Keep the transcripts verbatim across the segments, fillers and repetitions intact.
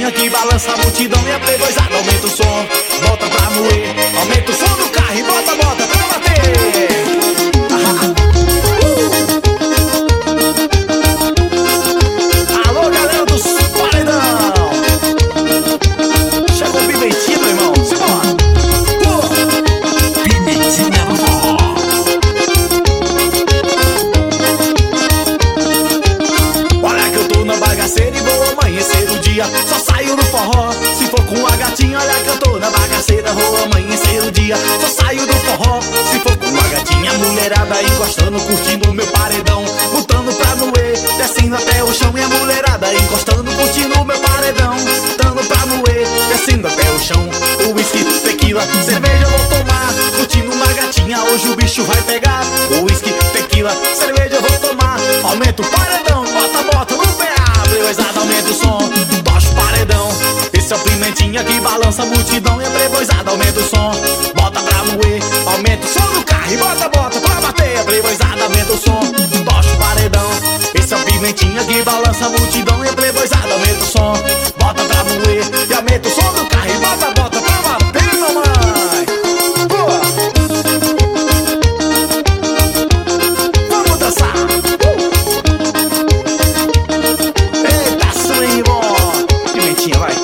pimentinha que balança a multidão e a playboyzada aumenta o som, bota pra moer, aumenta o som do carro e bota, bota pra bater. Alô, galera do paredão, chegou pimentinha, meu irmão, simbora. Pimentinha no forró. Olha que eu tô na bagaceira e vou amanhecer o dia, só saio do forró se for com a gatinha. Olha que eu tô na bagaceira, vou amanhecer o dia, só saio do forró se for com a gatinha. Mulherada encostando, curtindo o meu paredão, botando pra moer, descendo até o chão. E a mulherada encostando, curtindo o meu paredão, botando pra moer, descendo até o chão. O whisky, tequila, cerveja eu vou tomar, curtindo uma gatinha, hoje o bicho vai pegar. O whisky, tequila, cerveja eu vou tomar, aumenta o paredão, bota, bota no P A, playboyzada aumenta o som, tocha o paredão. Esse é o pimentinha que balança a multidão e a playboyzada aumenta o som, bota pra moer, aumenta o som do carro e bota, bota pra bater. A playboyzada aumenta o som, tocha o paredão. Esse é o pimentinha que balança a multidão e a playboyzada aumenta o som, bota pra moer e aumenta o som do carro e bota, bota pra bater, mamãe. Boa! Vamos dançar! Eita, swing bom! Pimentinha, vai!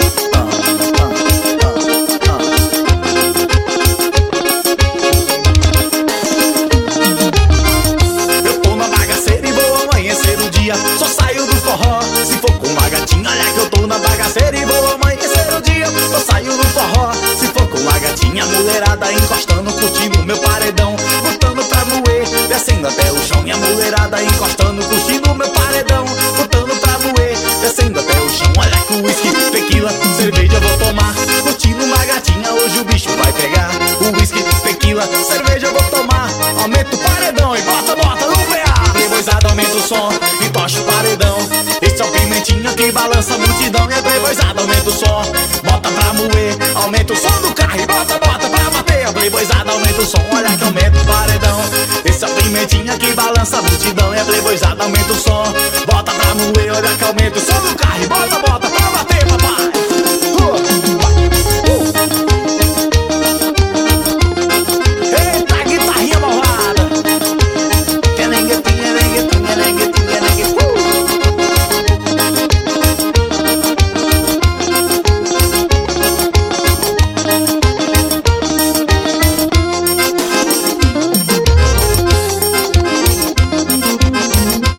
Só saio do forró se for com uma gatinha. Olha que eu tô na bagaceira e vou amanhecer o dia, só saio do forró se for com uma gatinha. Mulherada encostando, curtindo o meu paredão, botando pra moer, descendo até o chão. E a mulherada encostando, curtindo o meu paredão, botando pra moer, descendo até o chão. Olha que o whisky, tequila, cerveja eu vou tomar, curtindo uma gatinha, hoje o bicho vai pegar. O whisky, tequila, cerveja eu vou tomar, aumenta o paredão e bota, bota no P A. Playboyzada aumenta o som e tocha o paredão. Esse é o pimentinha que balança a multidão e a playboyzada aumenta o som, bota pra moer, aumenta o som do carro e bota, bota pra bater. A playboyzada aumenta o som, olha que aumenta o paredão. Esse é o pimentinha que balança a multidão e a playboyzada aumenta o som, bota pra moer, olha que aumenta o som